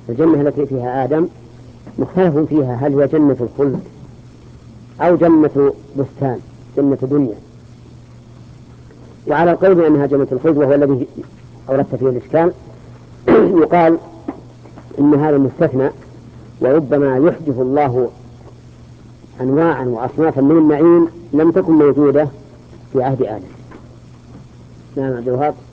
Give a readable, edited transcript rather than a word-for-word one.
الجنة التي فيها آدم مختلف فيها هل هي جنة الخلد أو جنة بستان، جنة دنيا. وعلى القول بأنها جنة الخلد وهو الذي أوردت فيه الإشكال يقال إن هذا مستثنى، وربما يحدث الله أنواعا وأصنافا من النعيم لم تكن موجودة في عهد آدم. نعم عبد الوهاب.